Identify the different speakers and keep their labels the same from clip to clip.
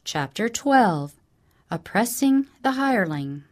Speaker 1: Chapter 12. Oppressing the Hireling.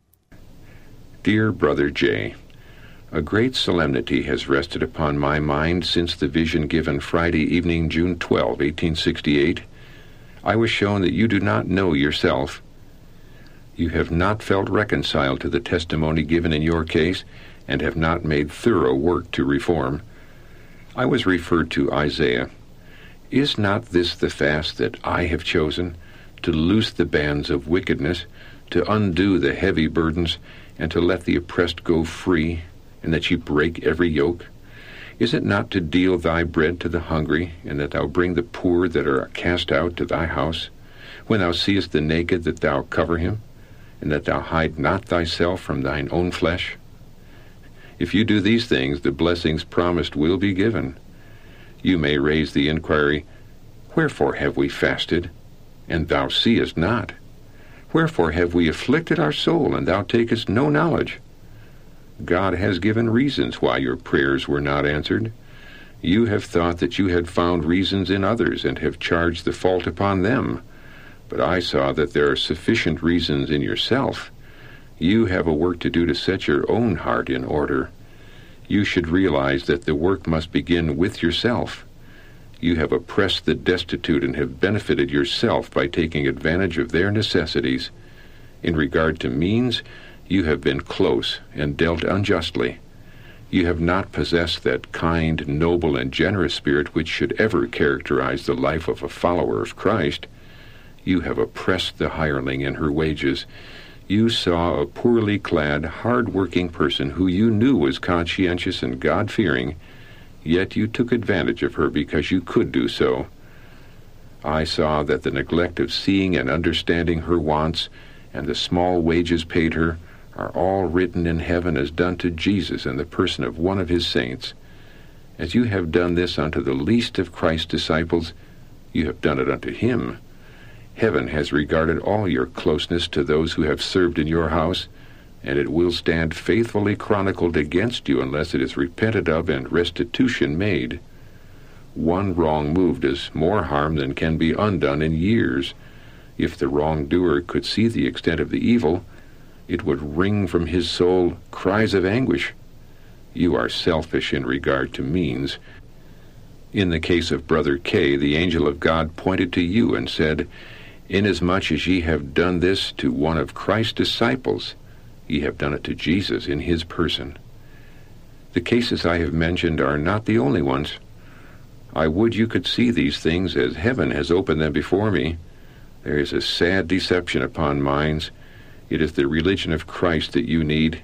Speaker 2: Dear Brother J., a great solemnity has rested upon my mind since the vision given Friday evening, June 12, 1868. I was shown that you do not know yourself. You have not felt reconciled to the testimony given in your case, and have not made thorough work to reform. I was referred to Isaiah. Is not this the fast that I have chosen, to loose the bands of wickedness, to undo the heavy burdens, and to let the oppressed go free, and that ye break every yoke? Is it not to deal thy bread to the hungry, and that thou bring the poor that are cast out to thy house? When thou seest the naked, that thou cover him, and that thou hide not thyself from thine own flesh? If you do these things, the blessings promised will be given. You may raise the inquiry, Wherefore have we fasted, and thou seest not? Wherefore have we afflicted our soul, and thou takest no knowledge? God has given reasons why your prayers were not answered. You have thought that you had found reasons in others, and have charged the fault upon them. But I saw that there are sufficient reasons in yourself. You have a work to do to set your own heart in order. You should realize that the work must begin with yourself. You have oppressed the destitute and have benefited yourself by taking advantage of their necessities. In regard to means, you have been close and dealt unjustly. You have not possessed that kind, noble, and generous spirit which should ever characterize the life of a follower of Christ. You have oppressed the hireling in her wages. You saw a poorly clad, hard-working person who you knew was conscientious and God-fearing, yet you took advantage of her because you could do so. I saw that the neglect of seeing and understanding her wants, and the small wages paid her, are all written in heaven as done to Jesus in the person of one of his saints. As you have done this unto the least of Christ's disciples, you have done it unto him. Heaven has regarded all your closeness to those who have served in your house, and it will stand faithfully chronicled against you unless it is repented of and restitution made. One wrong move does more harm than can be undone in years. If the wrongdoer could see the extent of the evil, it would wring from his soul cries of anguish. You are selfish in regard to means. In the case of Brother K., the angel of God pointed to you and said, Inasmuch as ye have done this to one of Christ's disciples, ye have done it to Jesus in his person. The cases I have mentioned are not the only ones. I would you could see these things as heaven has opened them before me. There is a sad deception upon minds. It is the religion of Christ that you need.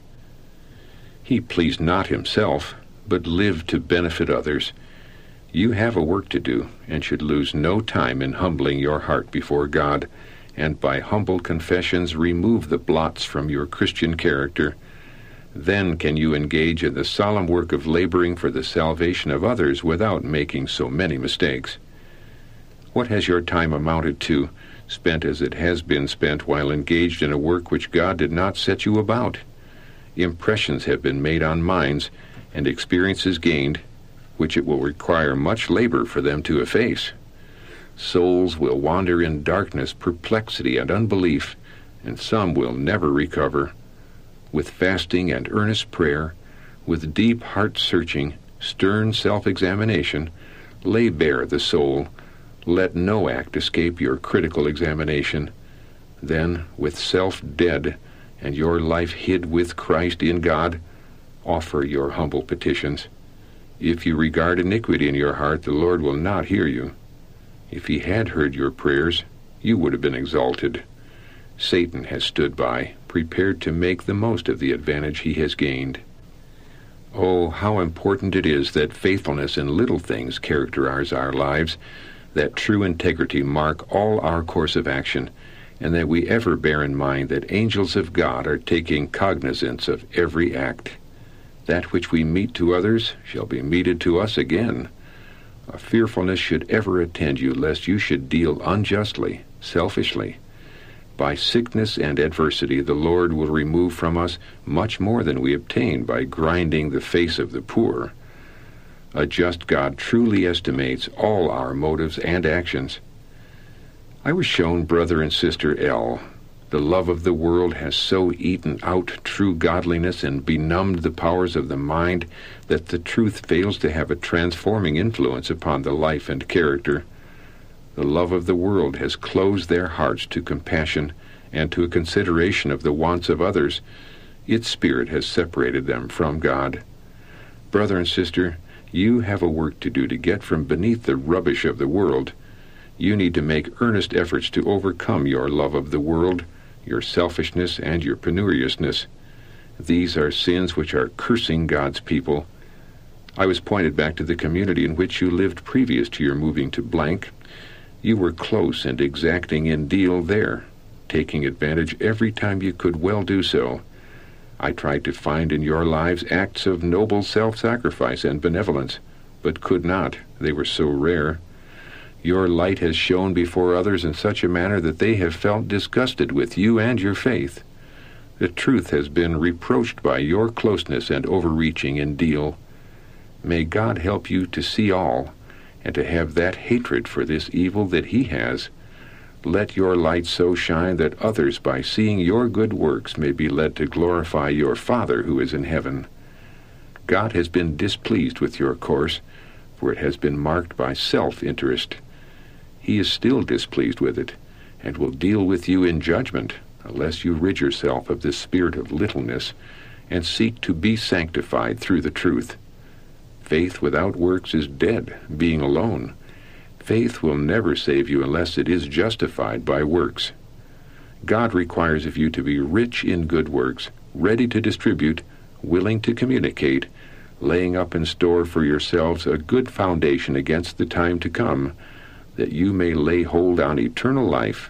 Speaker 2: He pleased not himself, but lived to benefit others. You have a work to do, and should lose no time in humbling your heart before God, and by humble confessions remove the blots from your Christian character. Then can you engage in the solemn work of laboring for the salvation of others without making so many mistakes. What has your time amounted to, spent as it has been spent while engaged in a work which God did not set you about? Impressions have been made on minds, and experiences gained, which it will require much labor for them to efface. Souls will wander in darkness, perplexity, and unbelief, and some will never recover. With fasting and earnest prayer, with deep heart-searching, stern self-examination, lay bare the soul. Let no act escape your critical examination. Then, with self dead, and your life hid with Christ in God, offer your humble petitions. If you regard iniquity in your heart, the Lord will not hear you. If he had heard your prayers, you would have been exalted. Satan has stood by, prepared to make the most of the advantage he has gained. Oh, how important it is that faithfulness in little things characterize our lives, that true integrity mark all our course of action, and that we ever bear in mind that angels of God are taking cognizance of every act. That which we mete to others shall be meted to us again. A fearfulness should ever attend you, lest you should deal unjustly, selfishly. By sickness and adversity the Lord will remove from us much more than we obtain by grinding the face of the poor. A just God truly estimates all our motives and actions. I was shown Brother and Sister L. The love of the world has so eaten out true godliness and benumbed the powers of the mind that the truth fails to have a transforming influence upon the life and character. The love of the world has closed their hearts to compassion and to a consideration of the wants of others. Its spirit has separated them from God. Brother and sister, you have a work to do to get from beneath the rubbish of the world. You need to make earnest efforts to overcome your love of the world, your selfishness, and your penuriousness. These are sins which are cursing God's people. I was pointed back to the community in which you lived previous to your moving to blank. You were close and exacting in deal there, taking advantage every time you could well do so. I tried to find in your lives acts of noble self-sacrifice and benevolence, but could not. They were so rare. Your light has shone before others in such a manner that they have felt disgusted with you and your faith. The truth has been reproached by your closeness and overreaching in deal. May God help you to see all, and to have that hatred for this evil that he has. Let your light so shine that others, by seeing your good works, may be led to glorify your Father who is in heaven. God has been displeased with your course, for it has been marked by self-interest. He is still displeased with it, and will deal with you in judgment, unless you rid yourself of this spirit of littleness, and seek to be sanctified through the truth. Faith without works is dead, being alone. Faith will never save you unless it is justified by works. God requires of you to be rich in good works, ready to distribute, willing to communicate, laying up in store for yourselves a good foundation against the time to come, that you may lay hold on eternal life.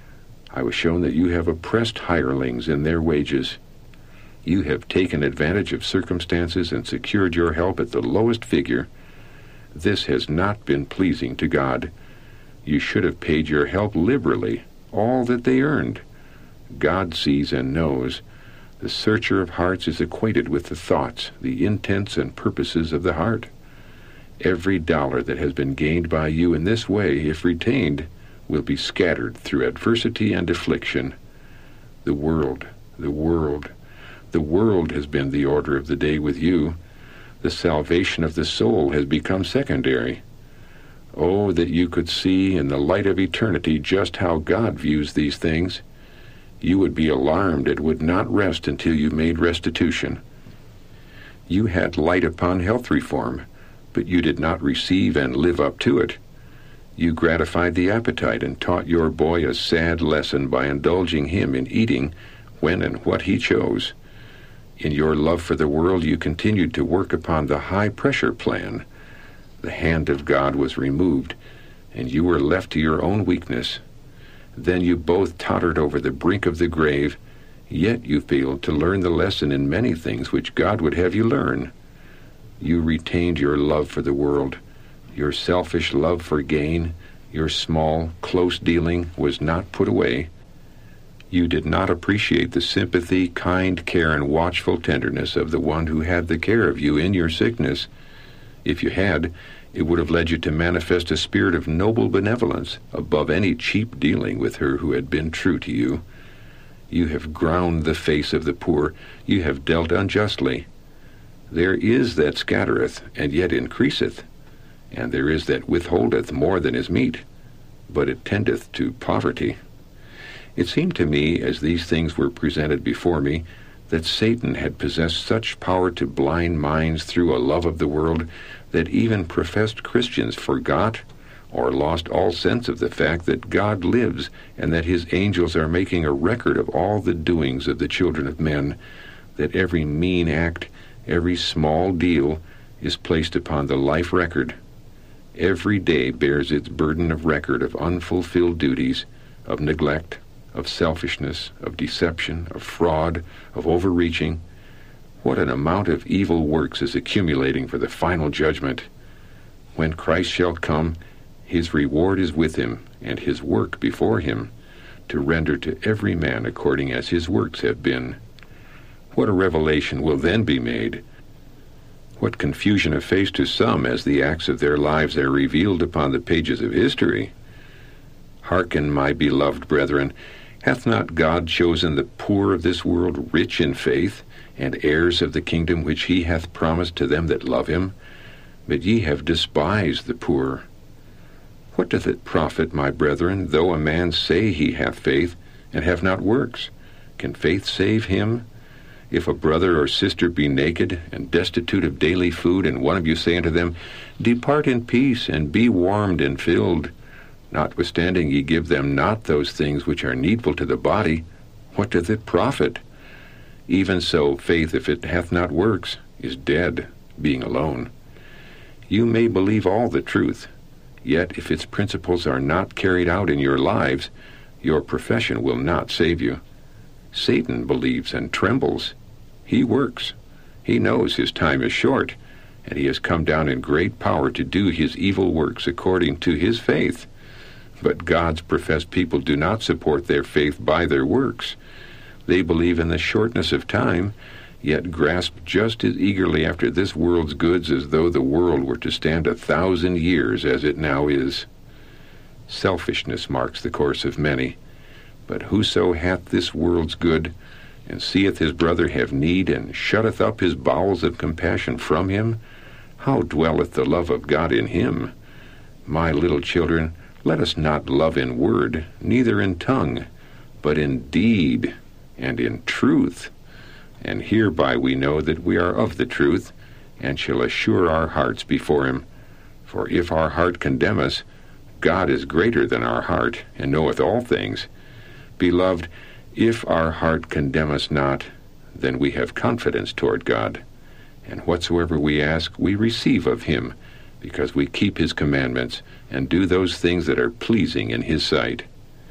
Speaker 2: I was shown that you have oppressed hirelings in their wages. You have taken advantage of circumstances and secured your help at the lowest figure. This has not been pleasing to God. You should have paid your help liberally, all that they earned. God sees and knows. The searcher of hearts is acquainted with the thoughts, the intents and purposes of the heart. Every dollar that has been gained by you in this way, if retained, will be scattered through adversity and affliction. The world has been the order of the day with you. The salvation of the soul has become secondary. Oh, that you could see in the light of eternity just how God views these things. You would be alarmed and would not rest until you made restitution. You had light upon health reform, but you did not receive and live up to it. You gratified the appetite and taught your boy a sad lesson by indulging him in eating when and what he chose. In your love for the world, you continued to work upon the high-pressure plan. The hand of God was removed, and you were left to your own weakness. Then you both tottered over the brink of the grave, yet you failed to learn the lesson in many things which God would have you learn. You retained your love for the world. Your selfish love for gain, your small, close dealing was not put away. You did not appreciate the sympathy, kind care, and watchful tenderness of the one who had the care of you in your sickness. If you had, it would have led you to manifest a spirit of noble benevolence above any cheap dealing with her who had been true to you. You have ground the face of the poor. You have dealt unjustly. There is that scattereth, and yet increaseth, and there is that withholdeth more than is meet, but it tendeth to poverty. It seemed to me, as these things were presented before me, that Satan had possessed such power to blind minds through a love of the world that even professed Christians forgot or lost all sense of the fact that God lives and that his angels are making a record of all the doings of the children of men, that every mean act, every small deal is placed upon the life record. Every day bears its burden of record of unfulfilled duties, of neglect, of selfishness, of deception, of fraud, of overreaching. What an amount of evil works is accumulating for the final judgment. When Christ shall come, his reward is with him, and his work before him, to render to every man according as his works have been. What a revelation will then be made! What confusion of face to some as the acts of their lives are revealed upon the pages of history! Hearken, my beloved brethren, hath not God chosen the poor of this world rich in faith, and heirs of the kingdom which he hath promised to them that love him? But ye have despised the poor. What doth it profit, my brethren, though a man say he hath faith, and have not works? Can faith save him? If a brother or sister be naked, and destitute of daily food, and one of you say unto them, Depart in peace, and be warmed and filled, notwithstanding ye give them not those things which are needful to the body, what doth it profit? Even so, faith, if it hath not works, is dead, being alone. You may believe all the truth, yet if its principles are not carried out in your lives, your profession will not save you. Satan believes and trembles. He works. He knows his time is short, and he has come down in great power to do his evil works according to his faith. But God's professed people do not support their faith by their works. They believe in the shortness of time, yet grasp just as eagerly after this world's goods as though the world were to stand 1,000 years as it now is. Selfishness marks the course of many. But whoso hath this world's good, and seeth his brother have need, and shutteth up his bowels of compassion from him, how dwelleth the love of God in him? My little children, let us not love in word, neither in tongue, but in deed and in truth. And hereby we know that we are of the truth, and shall assure our hearts before him. For if our heart condemn us, God is greater than our heart, and knoweth all things. Beloved, if our heart condemn us not, then we have confidence toward God. And whatsoever we ask, we receive of him, because we keep his commandments, and do those things that are pleasing in his sight.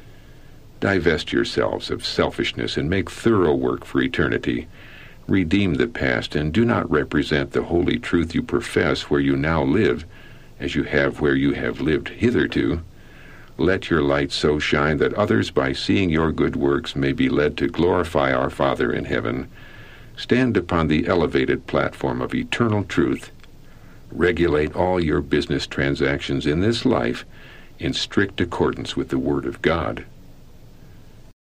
Speaker 2: Divest yourselves of selfishness, and make thorough work for eternity. Redeem the past, and do not represent the holy truth you profess where you now live, as you have where you have lived hitherto. Let your light so shine that others, by seeing your good works, may be led to glorify our Father in heaven. Stand upon the elevated platform of eternal truth. Regulate all your business transactions in this life in strict accordance with the Word of God.